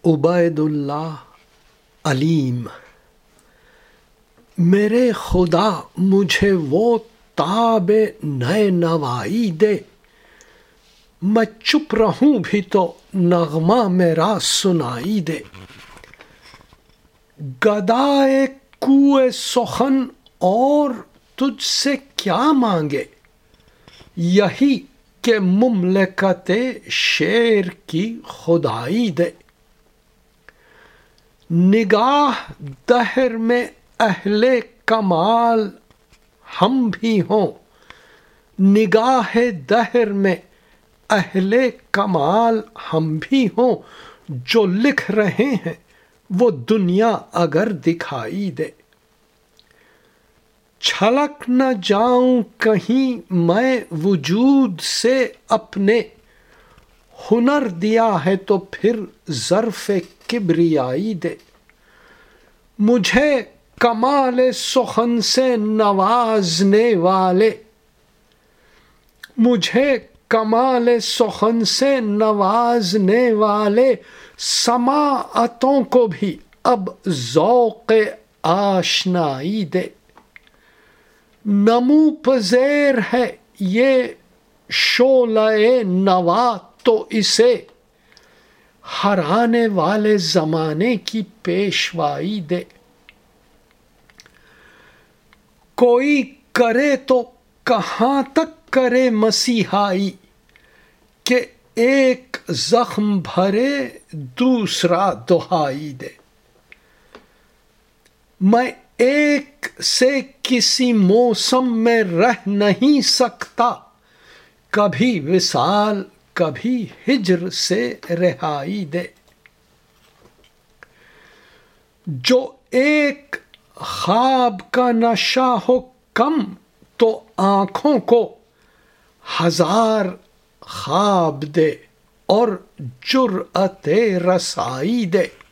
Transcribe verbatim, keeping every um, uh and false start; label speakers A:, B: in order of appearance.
A: عبید اللہ علیم۔ میرے خدا مجھے وہ تاب نئے نوائی دے، میں چپ رہوں بھی تو نغمہ میرا سنائی دے۔ گدائے کوئے سخن اور تجھ سے کیا مانگے، یہی کہ مملکت شعر کی خدائی دے۔ نگاہ دہر میں اہل کمال ہم بھی ہوں، نگاہ دہر میں اہل کمال ہم بھی ہوں، جو لکھ رہے ہیں وہ دنیا اگر دکھائی دے۔ چھلک نہ جاؤں کہیں میں وجود سے اپنے، ہنر دیا ہے تو پھر ظرف کبریائی دے۔ مجھے کمال سخن سے نوازنے والے، مجھے کمال سخن سے نوازنے والے، سماعتوں کو بھی اب ذوق آشنائی دے۔ نمو پذیر ہے یہ شعلہ نوا تو اسے ہرانے والے زمانے کی پیشوائی دے۔ کوئی کرے تو کہاں تک کرے مسیحائی، کہ ایک زخم بھرے دوسرا دہائی دے۔ میں ایک سے کسی موسم میں رہ نہیں سکتا، کبھی وصال کبھی ہجر سے رہائی دے۔ جو ایک خواب کا نشہ ہو کم تو آنکھوں کو ہزار خواب دے اور جرأت رسائی دے۔